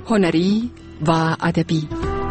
هنری و ادبی.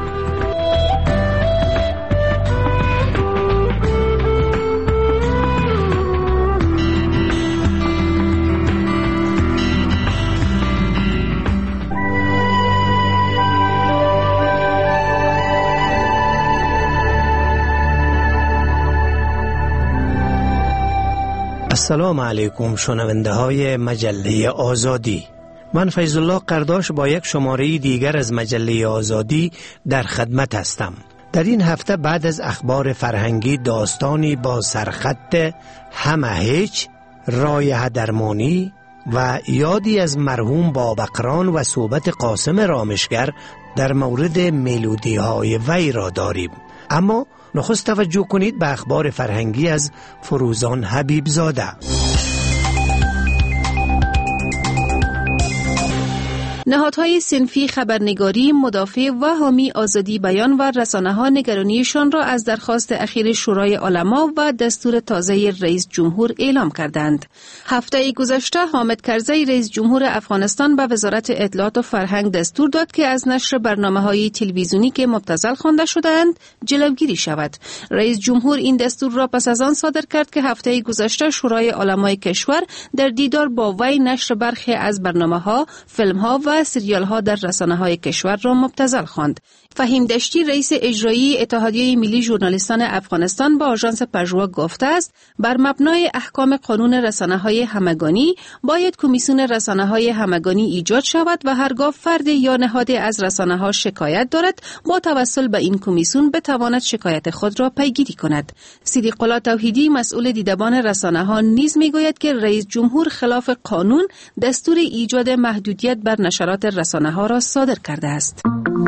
السلام علیکم شنونده های مجله آزادی. من فیض الله قرداش با یک شماره دیگر از مجله آزادی در خدمت هستم. در این هفته بعد از اخبار فرهنگی داستانی با سرخط همه هیچ، رایحه درمانی و یادی از مرحوم بابقران و صحبت قاسم رامشگر در مورد ملودی های وی را داریم. اما نخست توجه کنید به اخبار فرهنگی از فروزان حبیب زاده. نهادهای صنفی خبرنگاری مدافع و حامی آزادی بیان و رسانه‌ها نگرانیشان را از درخواست اخیر شورای علما و دستور تازه رئیس جمهور اعلام کردند. هفته گذشته حامد کرزی رئیس جمهور افغانستان به وزارت اطلاعات و فرهنگ دستور داد که از نشر برنامه‌های تلویزیونی که مبتذل خوانده شده‌اند جلوگیری شود. رئیس جمهور این دستور را پس از آن صادر کرد که هفته گذشته شورای علمای کشور در دیدار با وی نشر برخی از برنامه‌ها، فیلم‌ها و سریال‌ها در رسانه‌های کشور را مبتذل خواند. فهیم دشتی رئیس اجرایی اتحادیه ملی ژورنالیستان افغانستان با آژانس پژوا گفته است بر مبنای احکام قانون رسانه‌های همگانی باید کمیسیون رسانه‌های همگانی ایجاد شود و هرگاه فرد یا نهاد از رسانه‌ها شکایت دارد با توسل به این کمیسیون بتواند شکایت خود را پیگیری کند. صدیق الله توحیدی مسئول دیدبان رسانه‌ها نیز میگوید که رئیس جمهور خلاف قانون دستور ایجاد محدودیت بر نشرات رسانه‌ها را صادر کرده است.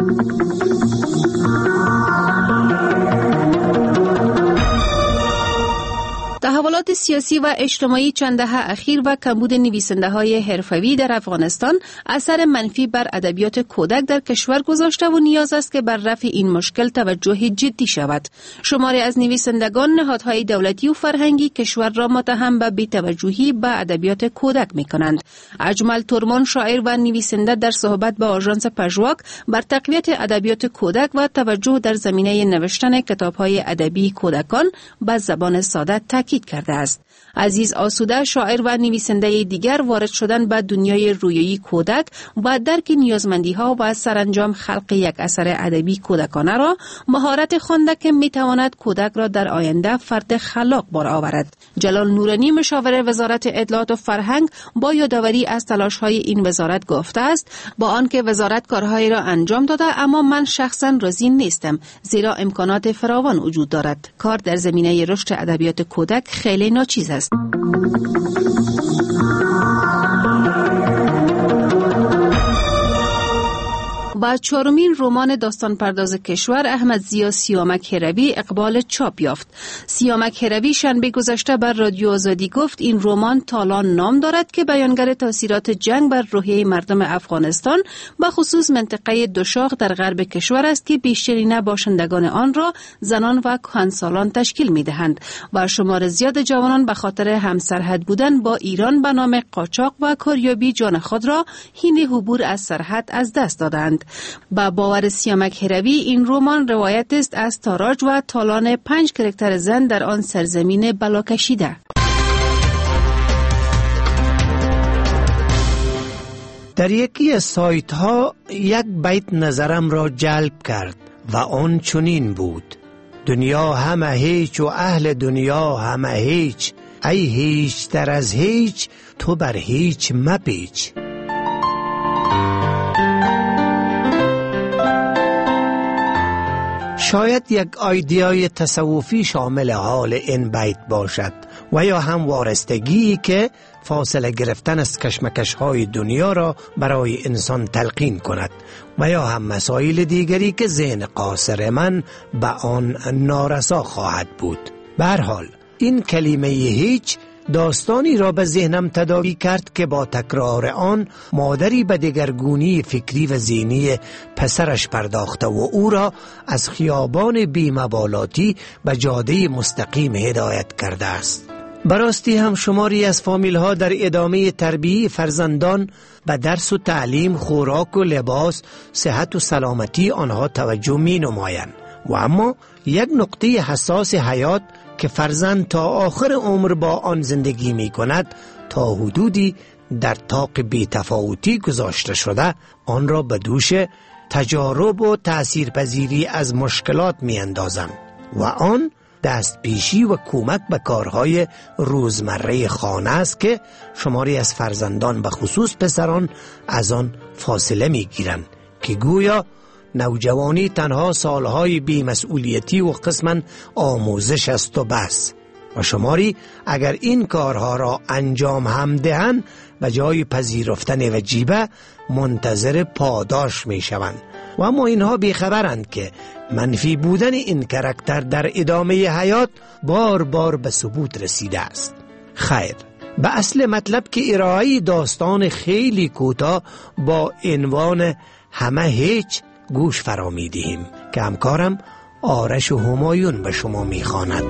تحولات سیاسی و اجتماعی چند دهه اخیر و کمبود نویسنده‌های حرفه‌ای در افغانستان اثر منفی بر ادبیات کودک در کشور گذاشته و نیاز است که بر رفع این مشکل توجه جدی شود. شماری از نویسندگان نهادهای دولتی و فرهنگی کشور را متهم به بی‌توجهی به ادبیات کودک می‌کنند. اجمل تورمان شاعر و نویسنده در صحبت با آژانس پژواک بر تقویت ادبیات کودک و توجه در زمینه نوشتن کتاب‌های ادبی کودکان به زبان ساده تاکید کرده است. عزیز آسوده شاعر و نویسنده دیگر وارد شدن به دنیای رویایی کودک و درک نیازمندی‌ها و سرانجام خلق یک اثر ادبی کودکانه را مهارت خوانده که می‌تواند کودک را در آینده فرد خلاق بار آورد. جلال نورانی مشاور وزارت اطلاعات و فرهنگ با یادآوری از تلاش‌های این وزارت گفته است با آنکه وزارت کارهایی را انجام داده اما من شخصا راضی نیستم زیرا امکانات فراوان وجود دارد. کار در زمینه رشد ادبیات کودک خیلی ناچیز است. با چهارمین رمان داستان پرداز کشور احمد ضیا سیامک هروی اقبال چاپ یافت. سیامک هروی شنبه گذشته بر رادیو آزادی گفت این رمان تالان نام دارد که بیانگر تاثیرات جنگ بر روحیه مردم افغانستان به خصوص منطقه دوشاخ در غرب کشور است که بیشترین باشندگان آن را زنان و کهنسالان تشکیل می‌دهند و شمار زیاد جوانان به خاطر همسرحد بودن با ایران به نام قاچاق و کاریابی جان خود را حین عبور از سرحد از دست دادند. با باور سیامک هروی این رمان روایت است از تاراج و تالان 5 کرکتر زن در آن سرزمین بلا کشیده. در یکی از سایت ها یک بیت نظرم را جلب کرد و آن چنین بود: دنیا همه هیچ و اهل دنیا همه هیچ، ای هیچ تر از هیچ تو بر هیچ مپیچ. شاید یک ایده‌ای تصوفی شامل حال این بیت باشد و یا هم وارستگی که فاصله گرفتن از کشمکش‌های دنیا را برای انسان تلقین کند و یا هم مسائل دیگری که ذهن قاصر من به آن نارسا خواهد بود. به هر حال این کلمه هیچ داستانی را به ذهنم تداعی کرد که با تکرار آن مادری به دگرگونی فکری و ذهنی پسرش پرداخته و او را از خیابان بی‌مبالاتی به جاده مستقیم هدایت کرده است. براستی هم شماری از فامیل ها در ادامه تربیت فرزندان به درس و تعلیم، خوراک و لباس، صحت و سلامتی آنها توجه می نمایند. و اما یک نقطه حساس حیات که فرزند تا آخر عمر با آن زندگی می کند تا حدودی در طاق بی‌تفاوتی گذاشته شده، آن را به دوش تجارب و تأثیرپذیری از مشکلات می اندازم و آن دست پیشی و کمک به کارهای روزمره خانه است که شماری از فرزندان به خصوص پسران از آن فاصله می گیرند که گویا نوجوانی تنها سالهای بی‌مسئولیتی و قسماً آموزش است و بس، و شماری اگر این کارها را انجام هم دهند و جای پذیرفتن وجیبه منتظر پاداش می شوند. و اما اینها بیخبرند که منفی بودن این کاراکتر در ادامه حیات بار بار به ثبوت رسیده است. خیر، به اصل مطلب که ارائه داستان خیلی کوتاه با عنوان همه هیچ گوش فرا می دهیم که همکارم آرش و همایون به شما می خواند.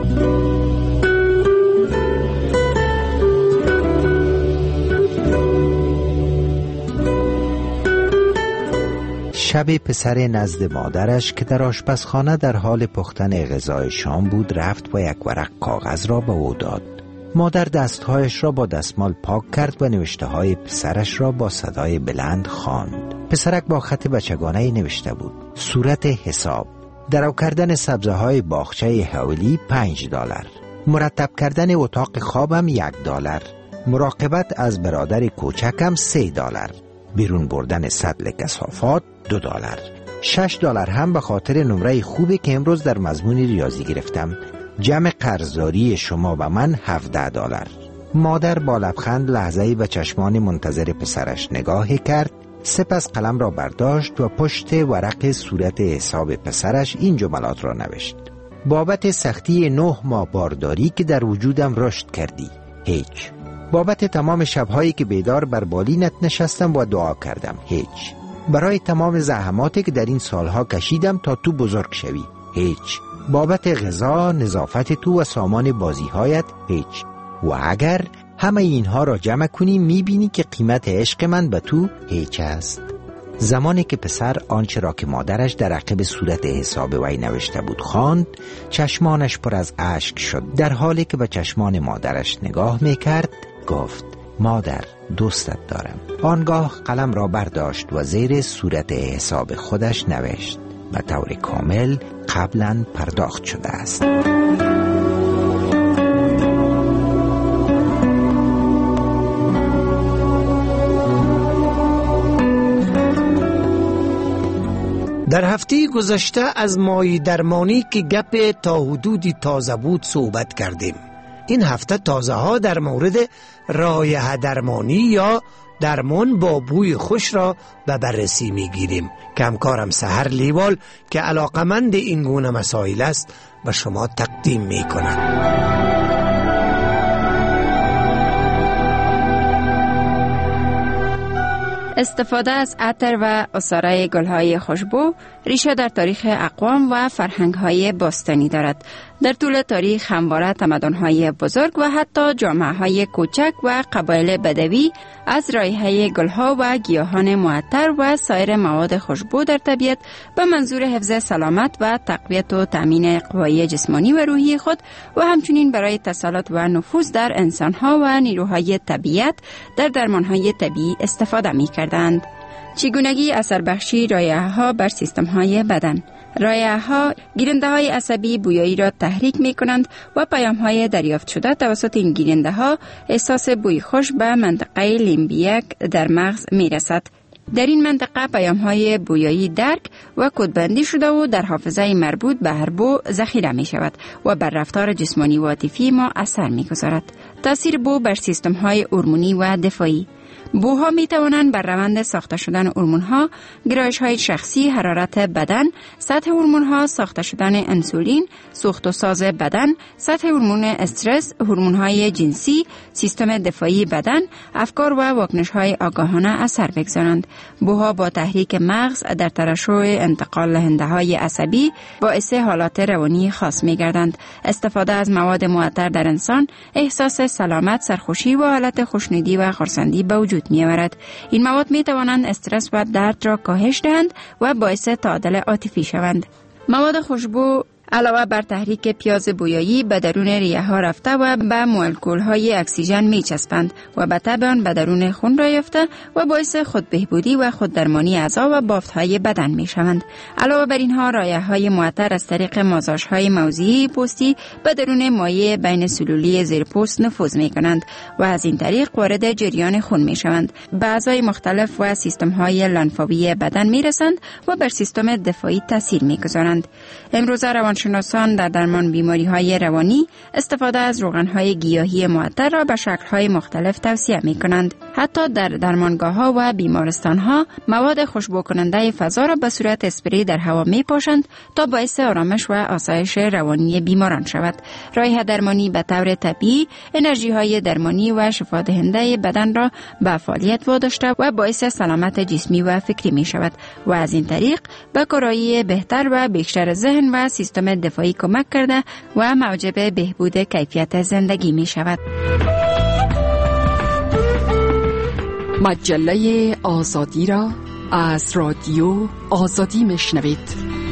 شب پسر نزد مادرش که در آشپزخانه در حال پختن غذای شام بود رفت و یک ورق کاغذ را به او داد. مادر دستهایش را با دستمال پاک کرد و نوشته های پسرش را با صدای بلند خواند. پسرک با خط بچگانه‌ای نوشته بود: صورت حساب، درو کردن سبزه های باغچه حولی $5، مرتب کردن اتاق خوابم $1، مراقبت از برادر کوچکم $3، بیرون بردن سطل کثافات $2، $6 هم به خاطر نمره خوبی که امروز در مضمون ریاضی گرفتم. جمع قرضداری شما و من $17. مادر با لبخند لحظه‌ای به چشمان منتظر پسرش نگاه کرد، سپس قلم را برداشت و پشت ورق صورت حساب پسرش این جملات را نوشت: بابت سختی 9 ماه بارداری که در وجودم رشد کردی، هیچ. بابت تمام شب‌هایی که بیدار بر بالینت نشستم و دعا کردم، هیچ. برای تمام زحماتی که در این سالها کشیدم تا تو بزرگ شوی، هیچ. بابت غذا، نظافت تو و سامان بازی‌هایت، هیچ. و اگر همه اینها را جمع کنی می‌بینی که قیمت عشق من به تو هیچ است. زمانی که پسر آنچه را که مادرش در عقب صورت حساب وی نوشته بود خواند، چشمانش پر از اشک شد. در حالی که به چشمان مادرش نگاه می‌کرد گفت: مادر، دوستت دارم. آنگاه قلم را برداشت و زیر صورت حساب خودش نوشت: به طور کامل قبلا پرداخت شده است. در هفته گذشته از مای درمانی که گپ تا حدودی تازه بود صحبت کردیم. این هفته تازه ها در مورد رایحه درمانی یا درمان با بوی خوش را به بررسی می گیریم که همکارم سحر لیوال که علاقمند این گونه مسائل است به شما تقدیم می کند. استفاده از عطر و عصاره گل‌های خوشبو ریشه در تاریخ اقوام و فرهنگ‌های باستانی دارد. در طول تاریخ همواره تمدن‌های بزرگ و حتی جامعه‌های کوچک و قبایل بدوی از رایحه گل‌ها و گیاهان معطر و سایر مواد خوشبو در طبیعت به منظور حفظ سلامت و تقویت و تأمین قوای جسمانی و روحی خود و همچنین برای تسلط و نفوذ در انسان‌ها و نیروهای طبیعت در درمان‌های طبیعی استفاده می‌کردند. چگونگی اثر بخشی رایحه‌ها بر سیستم‌های بدن. رایحه‌ها گیرنده‌های عصبی بویایی را تحریک می‌کنند و پیام‌های دریافت شده توسط این گیرنده‌ها احساس بوی خوش به منطقه لیمبیک در مغز می‌رسد. در این منطقه پیام‌های بویایی درک و کدبندی شده و در حافظه مربوط به هر بو ذخیره می‌شود و بر رفتار جسمانی و عاطفی ما اثر می‌گذارد. تأثیر بو بر سیستم‌های هورمونی و دفاعی. بوها می توانند بر روند ساخته شدن هورمون‌ها، گرایش‌های شخصی، حرارت بدن، سطح هورمون‌ها، ساخته شدن انسولین، سوخت و ساز بدن، سطح هورمون استرس، هورمون‌های جنسی، سیستم دفاعی بدن، افکار و واکنش‌های آگاهانه اثر بگذارند. بوها با تحریک مغز در ترشح انتقال دهنده‌های عصبی باعث حالات روانی خاص می‌گردند. استفاده از مواد معطر در انسان احساس سلامت، سرخوشی و حالت خوشنودی و خرسندی به وجود می‌آورد. این مواد می‌توانند استرس و درد را کاهش دهند و باعث تعادل عاطفی شوند. مواد خوشبو علاوه بر تحریک پیاز بویایی به درون ریه ها رفته و به مولکول های اکسیژن می چسبند و به تبع آن به درون خون را یافته و باعث خود بهبودی و خود درمانی اعضا و بافت های بدن می شوند. علاوه بر اینها رایحه های معطر از طریق مازاژ های موضعی پوستی به درون مایع بین سلولی زیر پوست نفوذ می کنند و از این طریق وارد جریان خون می شوند. به اعضای مختلف و سیستم های لنفاوی بدن می رسند و بر سیستم دفاعی تاثیر می گذارند. امروز روانشناسان در درمان بیماری‌های روانی استفاده از روغن‌های گیاهی معطر را به شکل‌های مختلف توصیه می‌کنند. حتی در درمانگاه‌ها و بیمارستان‌ها مواد خوشبو کننده فضا را به صورت اسپری در هوا می‌پاشند تا باعث آرامش و آسایش روانی بیماران شود. رایحه درمانی به طور طبیعی انرژی‌های درمانی و شفادهنده بدن را به فعالیت واداشته و باعث سلامت جسمی و فکری می‌شود و از این طریق به کارایی بهتر و بیشتر ذهن و سیستم دفاعی کمک کرده و موجب بهبود کیفیت زندگی می شود. مجله آزادی را از رادیو آزادی می شنوید.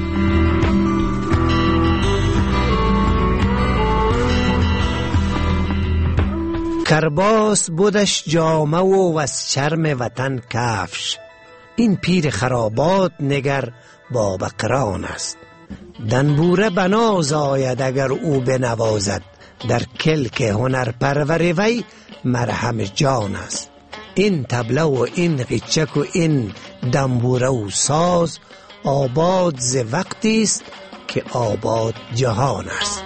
کرباس بودش جامه و از چرم وطن کفش، این پیر خرابات نگر با بقران است. دنبوره بناز آید اگر او بنوازد، در کلک هنر پرور وی مرهم جان است. این طبله و این غیچک و این دنبوره و ساز، آباد ز وقتی است که آباد جهان است.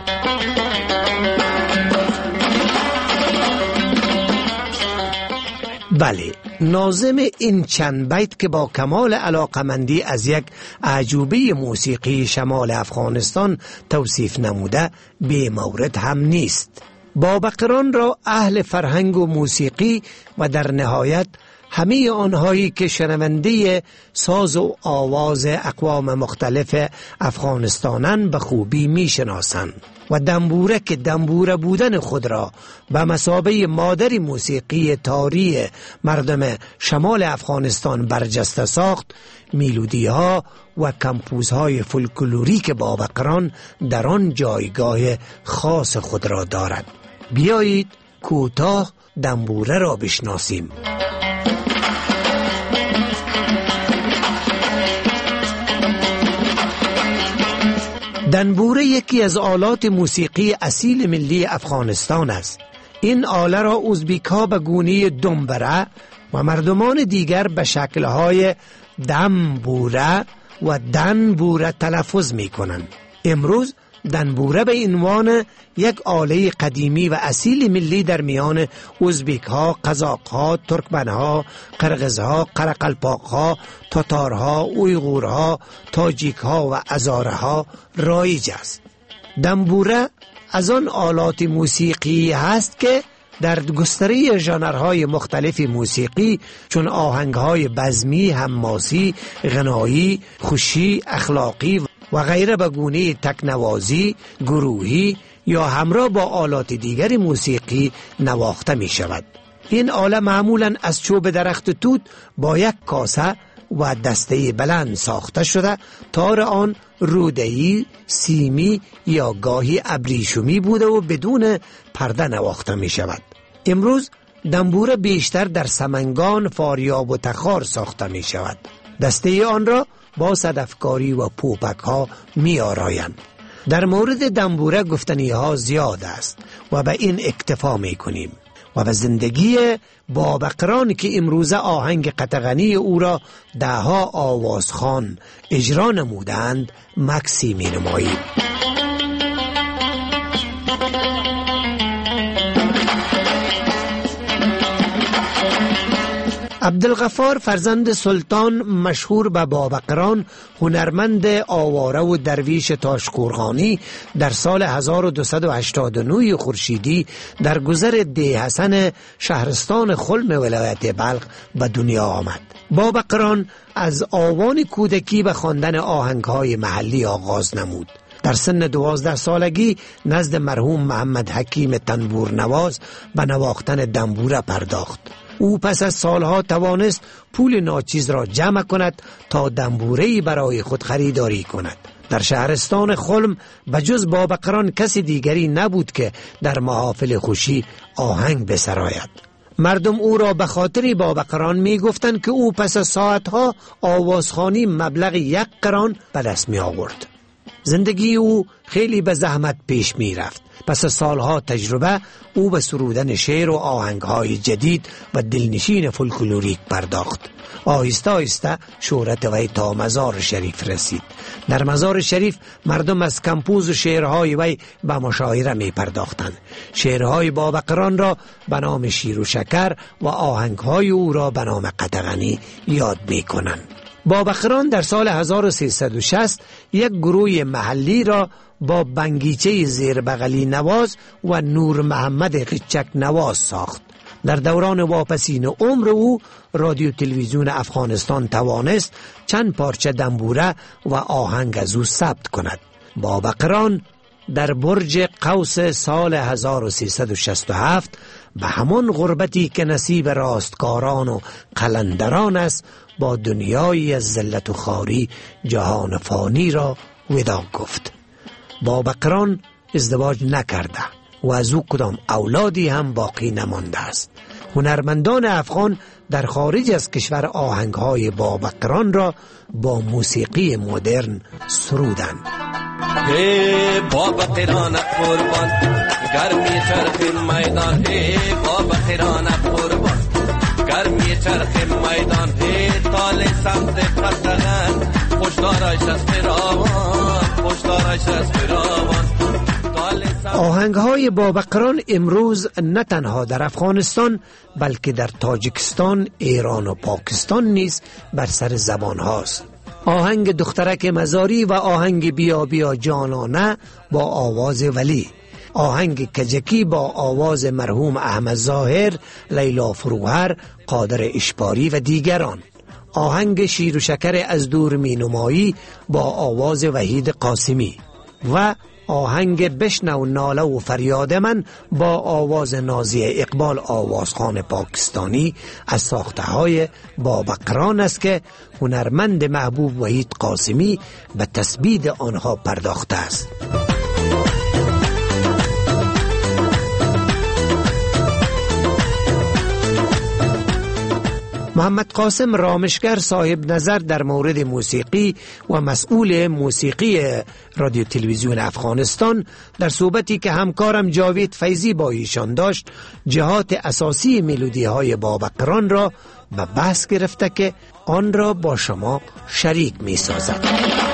بله، ناظم این چند بیت که با کمال علاقمندی از یک اعجوبه موسیقی شمال افغانستان توصیف نموده بی مورد هم نیست. بابقران را اهل فرهنگ و موسیقی و در نهایت همه آنهایی که شنونده ساز و آواز اقوام مختلف افغانستانن به خوبی می شناسند و دنبوره که دنبوره بودن خود را به مثابه مادر موسیقی تاری مردم شمال افغانستان برجسته ساخت، میلودی ها و کمپوز های فولکلوریک بابقران در آن جایگاه خاص خود را دارد. بیایید کوتاه دنبوره را بشناسیم. دنبوره یکی از آلات موسیقی اصیل ملی افغانستان است. این آله را ازبیک‌ها به گونه دنبره و مردمان دیگر به شکل‌های دنبوره و دنبوره تلفظ می‌کنند. امروز دنبوره به عنوان یک آله قدیمی و اصیل ملی در میان ازبیک‌ها، قزاق‌ها، ترکمن‌ها، قرغزها، قرقلپاق‌ها، تاتارها، اویغورها، تاجیک‌ها و هزاره‌ها رایج است. دنبوره از آن آلات موسیقی هست که در گستره ژانرهای مختلف موسیقی چون آهنگ‌های بزمی، حماسی، غنایی، خوشی، اخلاقی و غیره به گونه تکنوازی، گروهی یا همراه با آلات دیگر موسیقی نواخته می شود. این آله معمولاً از چوب درخت توت با یک کاسه و دسته بلند ساخته شده، تار آن روده‌ای، سیمی یا گاهی ابریشمی بوده و بدون پرده نواخته می شود. امروز دنبوره بیشتر در سمنگان، فاریاب و تخار ساخته می شود. دسته آن را با صدفکاری و پوپک ها می آرایند. در مورد دنبوره گفتنی ها زیاد است و به این اکتفا می کنیم و به زندگی بابقران که امروزه آهنگ قطغنی او را دهها آوازخوان اجرا نمودند مکسی می نماییم. عبدالغفار فرزند سلطان مشهور به بابقران، هنرمند آواره و درویش تاشقرغانی، در سال 1289 خورشیدی در گذر دی حسن شهرستان خلم ولایت بلخ به دنیا آمد. بابقران از آوان کودکی به خواندن آهنگهای محلی آغاز نمود. در سن 12 سالگی نزد مرحوم محمد حکیم تنبور نواز به نواختن دنبوره پرداخت. او پس از سالها توانست پول ناچیز را جمع کند تا دنبوره‌ای برای خود خریداری کند. در شهرستان خلم بجز بابقران کسی دیگری نبود که در محافل خوشی آهنگ بسراید. مردم او را به خاطر بابقران می گفتند که او پس از ساعتها آوازخوانی مبلغ 1 قران به دست می آورد. زندگی او خیلی به زحمت پیش می رفت. پس از سالها تجربه او به سرودن شعر و آهنگهای جدید و دلنشین فولکلوریک پرداخت. آهسته آهسته شهرت وی تا مزار شریف رسید. در مزار شریف مردم از کمپوز و شعرهای وی به مشاعره می پرداختند. شعرهای بابقران را به نام شیر و شکر و آهنگهای او را به نام قطغنی یاد می کنند. بابقران در سال 1360 یک گروه محلی را با بنگیچه زیربغلی نواز و نور محمد قچک نواز ساخت. در دوران واپسین عمر او رادیو تلویزیون افغانستان توانست چند پارچه دنبوره و آهنگ از او ثبت کند. بابقران در برج قوس سال 1367 به همان غربتی که نصیب راستکاران و قلندران است با دنیایی از ذلت و خواری جهان فانی را وداع گفت. بابقران ازدواج نکرده و از او کدام اولادی هم باقی نمانده است. هنرمندان افغان در خارج از کشور آهنگهای بابقران را با موسیقی مدرن سرودند. hey بابقران قربان گرمی چرخ میدان hey بابقران قربان گرمی چرخ میدان hey تال سمت قطغن خوشدارش از فراوان خوشدارش از فراوان. آهنگهای بابقران امروز نه تنها در افغانستان بلکه در تاجیکستان، ایران و پاکستان نیز بر سر زبان هاست. آهنگ دخترک مزاری و آهنگ بیا بیا جانانه با آواز ولی، آهنگ کجکی با آواز مرحوم احمد ظاهر، لیلا فروهر، قادر اشپاری و دیگران، آهنگ شیر و شکر از دور می نمایی با آواز وحید قاسمی و آهنگ بشنو ناله و فریاد من با آواز نازی اقبال آوازخوان پاکستانی از ساخته های بابقران است که هنرمند محبوب وحید قاسمی به تثبیت آنها پرداخته است. محمد قاسم رامشگر صاحب نظر در مورد موسیقی و مسئول موسیقی رادیو تلویزیون افغانستان در صحبتی که همکارم جاوید فیضی با ایشان داشت جهات اساسی ملودی های بابقران را به بحث گرفته که آن را با شما شریک می سازد.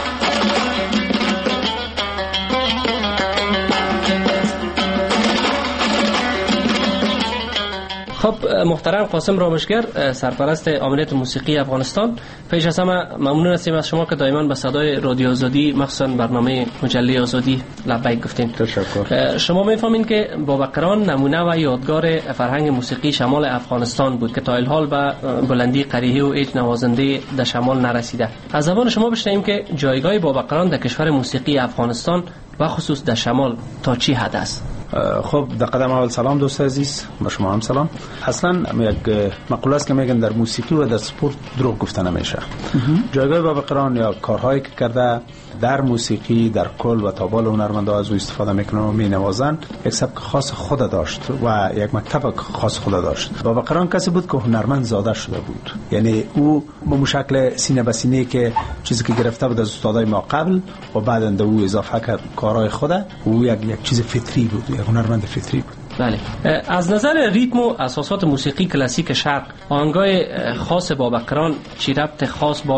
خب محترم قاسم رامشگر، سرپرست عملیات موسیقی افغانستان، پیش از همه ممنون هستیم از شما که دائما به صدای رادیو آزادی مخصوصا برنامه مجله آزادی لبیک گفتین. تشکر. شما میفهمین که بابقران نمونه و یادگار فرهنگ موسیقی شمال افغانستان بود که تا الحال به بلندی قریحی و هیچ نوازنده در شمال نرسیده. از زبان شما بشنویم که جایگاه بابقران در کشور موسیقی افغانستان و خصوص در شمال تا چی حد است؟ خب در قدم اول سلام دوست عزیز، با شما هم سلام. اصلا یک مقوله است که میگن در موسیقی و در سپورت دروغ گفته نمیشه. جایگاه بابقران یا کارهایی که کرده در موسیقی در کل و تابال هنرمندا از او استفاده میکنن و مینوازن یک سبک خاص خود داشت و یک مکتب خاص خود داشت. بابقران کسی بود که هنرمند زاده شده بود، یعنی او به شکل سینه به سینه که چیزی که گرفته بود از استادای ما قبل و بعد او اضافه کرد کارهای خود، او یک چیز فطری بود، یک هنرمند فطری بود. بله. از نظر ریتم و اساسات موسیقی کلاسیک شرق، آهنگای خاص بابقران چی ربط خاص با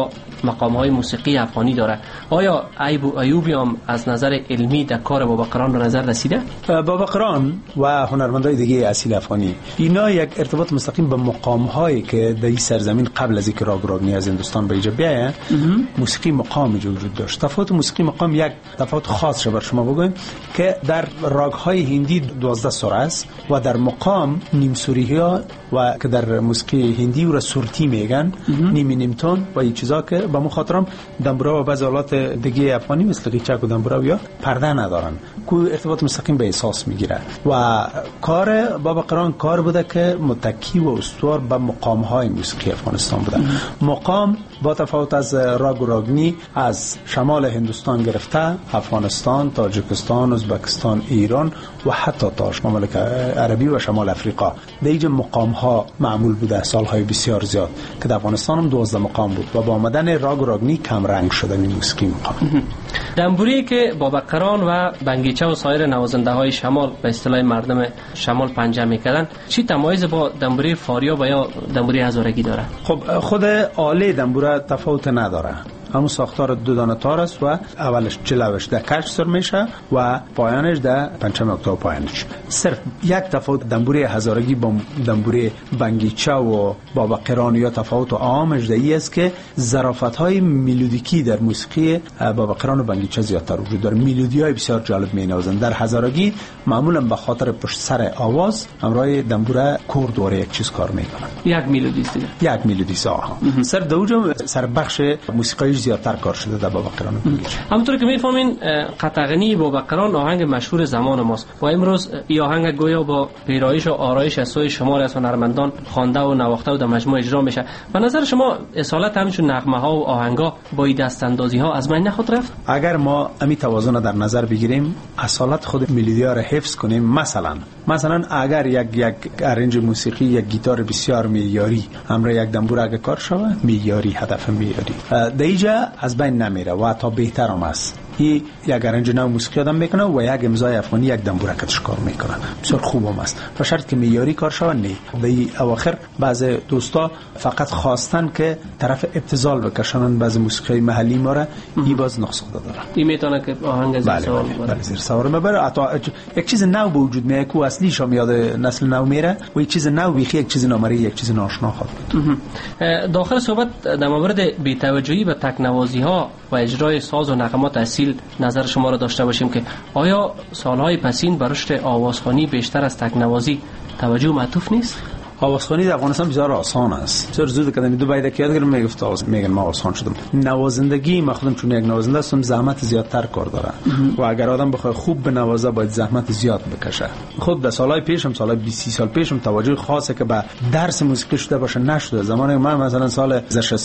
مقام‌های موسیقی افغانی داره. آیا عیب و عیوبی هم از نظر علمی در کار بابا قران به نظر رسیده؟ بابا قران و هنرمندای دیگه اصیل افغانی اینا یک ارتباط مستقیم به مقام‌هایی که در این سرزمین قبل از اینکه راگ راگنی از هندوستان به اینجا بیاید موسیقی مقام وجود داشت. تفاوت موسیقی مقام یک تفاوت خاص بر شما بگویم که در راگ‌های هندی 12 سور است و در مقام نیم سوری‌ها و که در موسیقی هندی را سورتی میگن نیم تون و این چیزا که به مخاطرم دنبورا و بعض آلات دیگه افغانی مثل ریچک و دنبورا یا پرده ندارن که ارتباط مستقیم به احساس میگیره و کار بابا قران کار بوده که متکی و استوار به مقام‌های موسیقی افغانستان بوده. مقام با تفاوت از راگ و راگنی از شمال هندوستان گرفته افغانستان، تاجیکستان، ازبکستان، ایران و حتی تا ممالک عربی و شمال افریقا دیگه مقام‌ها معمول بوده سالهای بسیار زیاد که در افغانستان هم 12 مقام بود و با آمدن راگ و راگنی کم رنگ شده این موسیقی مقام. دنبوری که بابا قران و بنگیچه و سایر نوازنده های شمال به اصطلاح مردم شمال پنجه میکردن چی تمایز با دنبوری فاریاب و یا دنبوری هزارگی داره؟ خب خود آله دنبوره تفاوت نداره، همون ساختار دو دانه تار است و اولش جلوش در کج سر میشه و پایانش در پنجم اکتاف پایانش. صرف یک تفاوت دنبوری هزارگی با دنبوری بنگیچه و بابا قران یا تفاوت عامش دی است که ظرافت‌های ملودیکی در موسیقی بابا قران و بنگیچه زیادتر وجود داره. ملودی‌های بسیار جالب مینوازند. در هزارگی معمولا به خاطر پشت سر آواز همراه دنبوره کور دوره یک چیز کار میکنن. یک ملودی است. یک ملودی ساها. سر دوجم سر بخش موسیقی زیادتر کار شده در بابا قران و بنگیچه. همونطور که میفهمین قطغنی بابا قران آهنگ مشهور زمان ماست و امروز این آهنگ گویا با پیرایش و آرایش از سوی شماری از هنرمندان خوانده و نواخته و در مجموعه اجرا میشه. به نظر شما اصالت همچون نغمه ها و آهنگا با این دست اندازی ها از بین نخواهد رفت؟ اگر ما امی توازن در نظر بگیریم، اصالت خود ملودی ها را حفظ کنیم، مثلا اگر یک ارنج موسیقی یک گیتار بسیار معیاری همراه یک دنبور اگر کار شود معیاری هدف معیاری دیجا از بین نمیره و تا بهتر هم است. یک ارنج نو موسیقی آدم میکنه و یک امضای افغانی یک دنبور کتش کار میکنه بسیار خوب هم است و شرط که معیاری کار شود. نه در اواخر بعض دوستا فقط خواستن که طرف ابتذال بکشنن بعض موسیقی محلی ما را این باز نقص خدا داره. این میتونه که آهنگ زیر سوال ببره. زیر سوال ببره. یک چیز نو به وجود میاد که اصلیش هم یاد نسل نو میره و یک چیز نو بیخی یک چیز نامری یک چیز ناشنا خواهد بود. داخل صحبت در مورد بی‌توجهی به تکنوازی ها و اجرای ساز و نغمات اصیل نظر شما را داشته باشیم که آیا سالهای پسین بر رشد آوازخوانی بیشتر از تکنوازی توجه معطوف نیست؟ آوازخوانی در افغانستان بسیار آسان است. بسیار زود کردن دو باید که یاد گیرم میگن ما آسان شدم. نوازندگی ما خودم چون یک نوازنده هستم زحمت زیادتر کار داره و اگر آدم بخواد خوب بنوازه باید زحمت زیاد بکشه. خود در سالهای پیشم سالهای 20 سال پیشم توجه خاصه که به درس موسیقی شده باشه نشده. زمانی من مثلا سال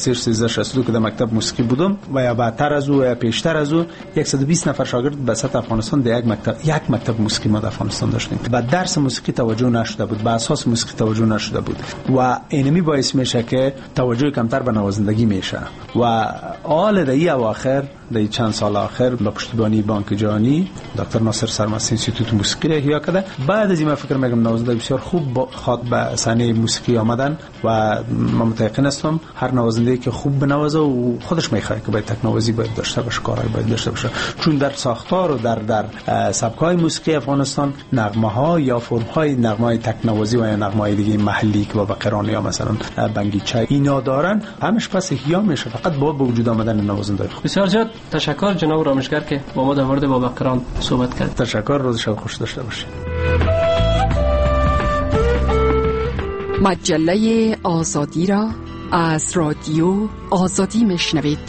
63 که در مکتب موسیقی بودم و یا بعدتر از او یا پیشتر از او 120 نفر شاگرد به سطح افغانستان در یک مکتب موسیقی ما در افغانستان داشتیم. به درس موسیقی توجه نشده بود، به اساس موسیقی توجه نشده بود و اینمی باعث میشه که توجه کمتر به نوازندگی میشه و آل در اواخر در چند سال آخر با پشتیبانی بانک جهانی دکتر ناصر سرمست انستیتوت موسیقی را احیا کرده. بعد از این من فکر میکنم نوازنده بسیار خوب خواد به صحنه موسیقی آمدن و من متأکد هستم هر نوازنده که خوب بنوازه و خودش میخواد که باید تکنوازی باید داشته باشه، کارهای باید داشته باشه، چون در ساختار و در سبک‌های موسیقی افغانستان نغمه‌ها یا فرم‌های نغمه‌های تکنوازی و یا نغمه‌های دیگه محلی که با قران یا مثلا بنگیچه اینا دارن همش پس احیا میشه فقط با وجود آمدن نوازنده. بسیار زیاد تشکر جناب رامشگر که با ما در مورد بابا قران صحبت کرد. تشکر، روز شب خوش داشته باشید. مجله آزادی را از رادیو آزادی میشنوید.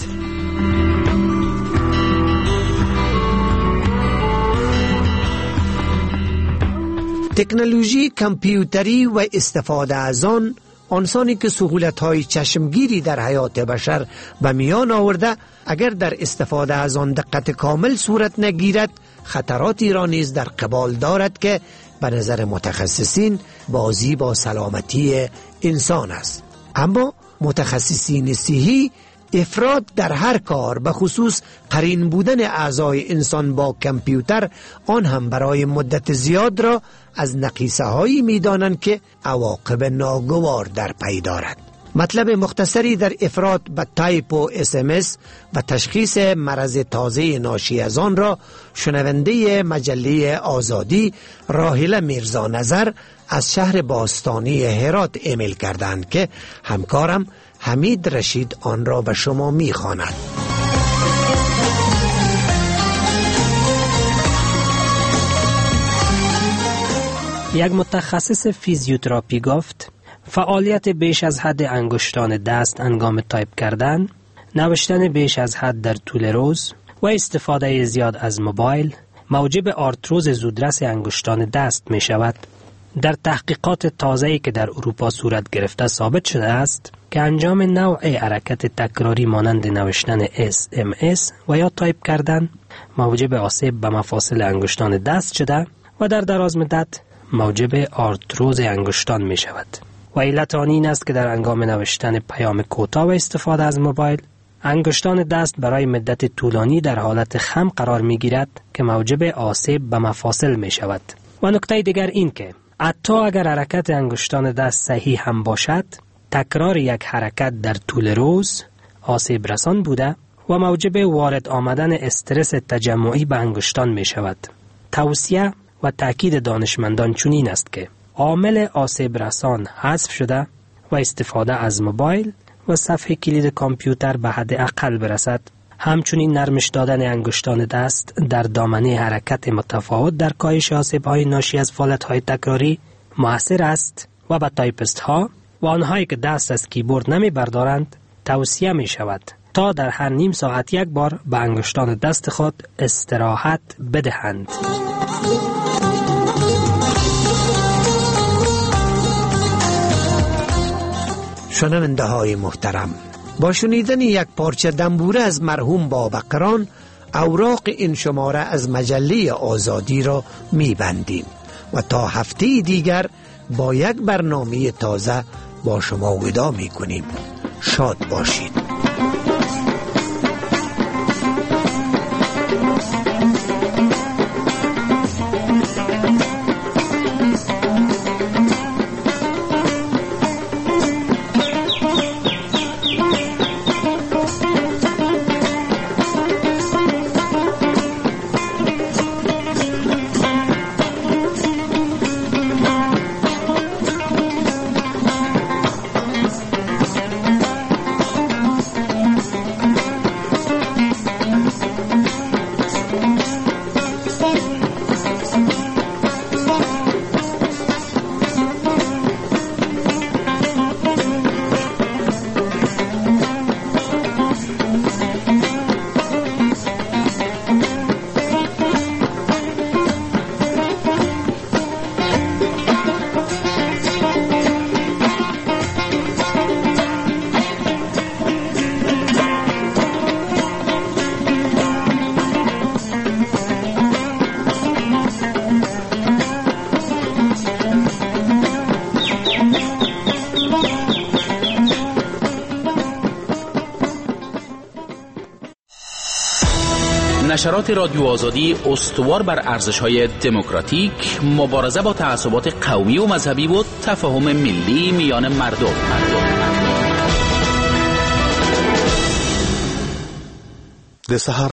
تکنولوژی کامپیوتری و استفاده از آنسانی که سهولت‌های چشمگیری در حیات بشر به میان آورده اگر در استفاده از آن دقت کامل صورت نگیرد خطراتی را نیز در قبال دارد که به نظر متخصصین بازی با سلامتی انسان است. اما متخصصین صحی افراد در هر کار به خصوص قرین بودن اعضای انسان با کامپیوتر آن هم برای مدت زیاد را از نقیصه هایی می دانند که عواقب ناگوار در پی دارد. مطلب مختصری در افراد به تایپ و SMS و تشخیص مرض تازه ناشی از آن را شنونده مجله آزادی راحله میرزا نظر از شهر باستانی هرات ایمیل کردند که همکارم حمید رشید آن را به شما میخواند. یک متخصص فیزیوتراپی گفت فعالیت بیش از حد انگشتان دست هنگام تایپ کردن، نوشتن بیش از حد در طول روز و استفاده زیاد از موبایل موجب آرتروز زودرس انگشتان دست می شود. در تحقیقات تازه‌ای که در اروپا صورت گرفته ثابت شده است که انجام نوع حرکت تکراری مانند نوشتن SMS و یا تایپ کردن موجب آسیب به مفاصل انگشتان دست شده و در دراز مدت موجب آرتروز انگشتان می شود. و علت آن این است که در هنگام نوشتن پیام کوتاه و استفاده از موبایل انگشتان دست برای مدت طولانی در حالت خم قرار می گیرد که موجب آسیب به مفاصل می شود. و نکته دیگر این که حتی اگر حرکت انگشتان دست صحیح هم باشد، تکرار یک حرکت در طول روز آسیب رسان بوده و موجب وارد آمدن استرس تجمعی به انگشتان می شود. توصیه و تأکید دانشمندان چنین است که عامل آسیب رسان حذف شده و استفاده از موبایل و صفحه کلید کامپیوتر به حد اقل برسد. همچنین نرمش دادن انگشتان دست در دامنه حرکت متفاوت در کاهش آسیب‌های ناشی از فعالیت‌های تکراری مؤثر است و به تایپست ها و آنهایی که دست از کیبورد نمی بردارند توصیه می شود تا در هر نیم ساعت یک بار به انگشتان دست خود استراحت بدهند. شنونده های محترم، با شنیدن یک پارچه دنبوره از مرحوم بابقران اوراق این شماره از مجله آزادی را می‌بندیم و تا هفته دیگر با یک برنامه تازه با شما وداع می‌کنیم. شاد باشید. نشرات رادیو آزادی استوار بر ارزش‌های دموکراتیک، مبارزه با تعصبات قومی و مذهبی و تفاهم ملی میان مردم. د سحر